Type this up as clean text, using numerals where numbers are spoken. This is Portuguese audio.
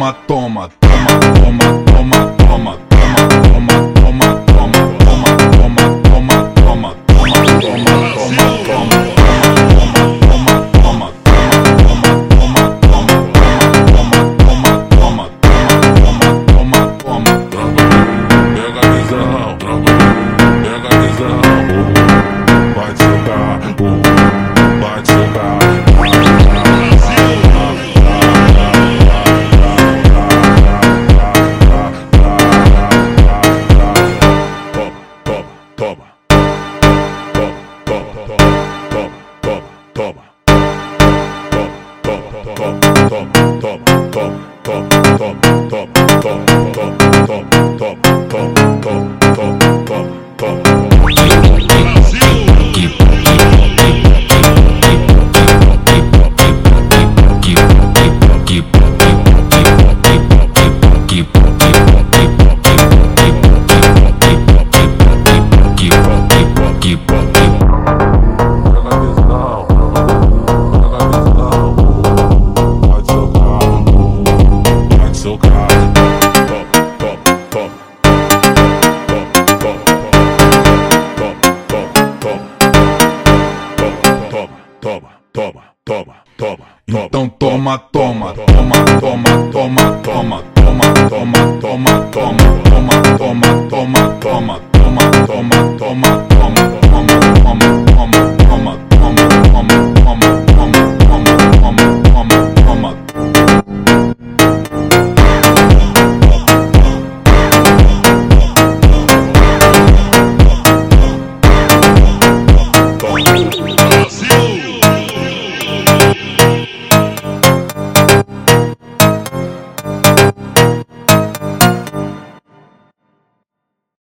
toma, toma, toma, toma, toma, toma, toma, toma, toma, toma, toma, toma, toma, toma, então toma, toma, toma, toma, toma, toma, toma, toma, toma, toma, toma, toma, toma, toma, toma, toma, toma.